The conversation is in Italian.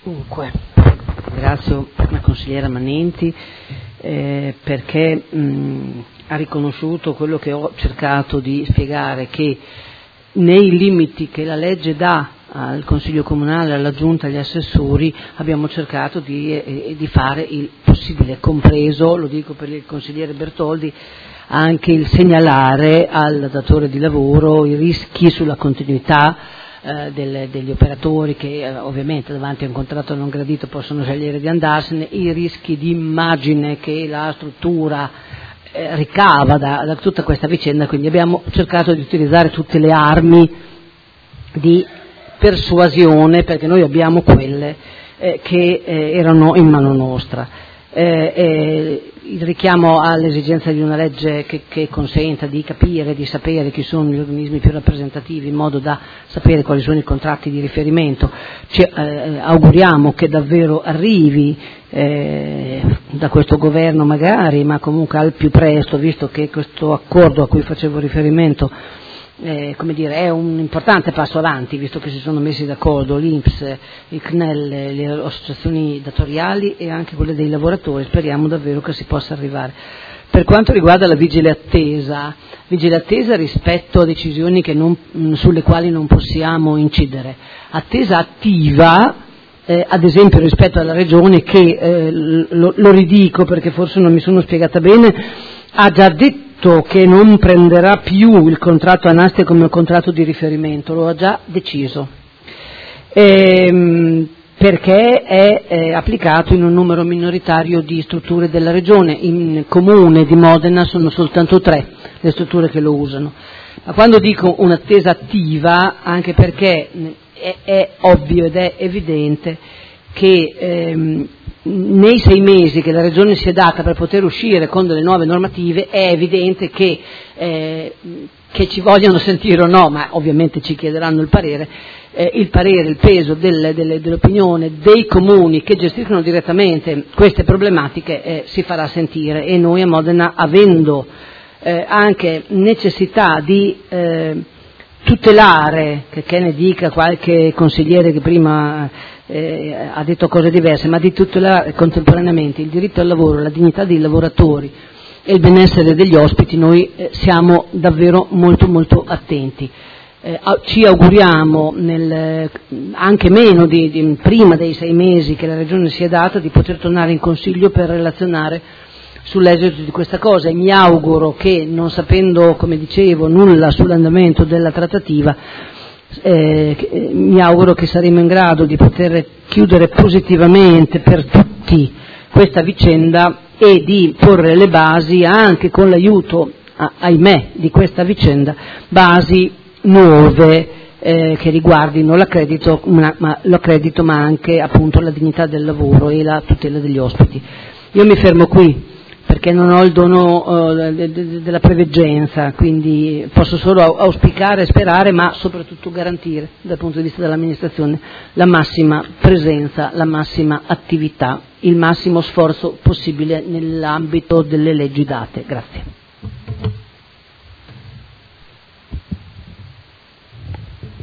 Dunque, ringrazio la consigliera Manenti perché ha riconosciuto quello che ho cercato di spiegare, che nei limiti che la legge dà al Consiglio Comunale, alla Giunta, agli assessori, abbiamo cercato di fare il possibile, compreso, lo dico per il consigliere Bertoldi, anche il segnalare al datore di lavoro i rischi sulla continuità degli operatori che ovviamente davanti a un contratto non gradito possono scegliere di andarsene, i rischi di immagine che la struttura ricava da tutta questa vicenda. Quindi abbiamo cercato di utilizzare tutte le armi di persuasione, perché noi abbiamo quelle che erano in mano nostra. Il richiamo all'esigenza di una legge che consenta di capire, di sapere chi sono gli organismi più rappresentativi in modo da sapere quali sono i contratti di riferimento. Ci auguriamo che davvero arrivi da questo governo magari, ma comunque al più presto, visto che questo accordo a cui facevo riferimento è un importante passo avanti, visto che si sono messi d'accordo l'INPS, il CNEL, le associazioni datoriali e anche quelle dei lavoratori. Speriamo davvero che si possa arrivare. Per quanto riguarda la vigile attesa rispetto a decisioni sulle quali non possiamo incidere, attesa attiva, ad esempio rispetto alla Regione che, lo ridico perché forse non mi sono spiegata bene, ha già detto che non prenderà più il contratto a Nastia come contratto di riferimento, lo ha già deciso, perché è applicato in un numero minoritario di strutture della Regione. In comune di Modena sono soltanto 3 le strutture che lo usano. Ma quando dico un'attesa attiva, anche perché è ovvio ed è evidente che nei 6 mesi che la Regione si è data per poter uscire con delle nuove normative, è evidente che ci vogliano sentire o no, ma ovviamente ci chiederanno il parere, il peso dell'opinione dei comuni che gestiscono direttamente queste problematiche si farà sentire, e noi a Modena, avendo anche necessità di tutelare, che ne dica qualche consigliere che prima ha detto cose diverse, ma di tutelare contemporaneamente il diritto al lavoro, la dignità dei lavoratori e il benessere degli ospiti, noi siamo davvero molto molto attenti. Ci auguriamo anche meno prima dei 6 mesi che la Regione si è data di poter tornare in Consiglio per relazionare sull'esito di questa cosa, e mi auguro che, non sapendo, come dicevo, nulla sull'andamento della trattativa, mi auguro che saremo in grado di poter chiudere positivamente per tutti questa vicenda e di porre le basi, anche con l'aiuto, ahimè, di questa vicenda, basi nuove che riguardino l'accredito, ma anche appunto la dignità del lavoro e la tutela degli ospiti. Io mi fermo qui perché non ho il dono della preveggenza, quindi posso solo auspicare, sperare, ma soprattutto garantire dal punto di vista dell'amministrazione la massima presenza, la massima attività, il massimo sforzo possibile nell'ambito delle leggi date. Grazie.